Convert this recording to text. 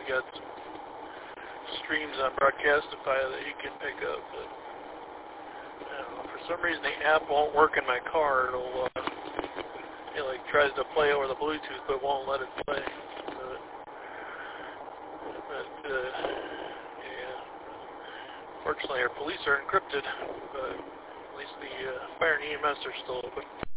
we got some streams on Broadcastify that you can pick up, but I don't know, for some reason the app won't work in my car. It like tries to play over the Bluetooth but won't let it play. Yeah. Fortunately, our police are encrypted, but at least the fire and EMS are still open.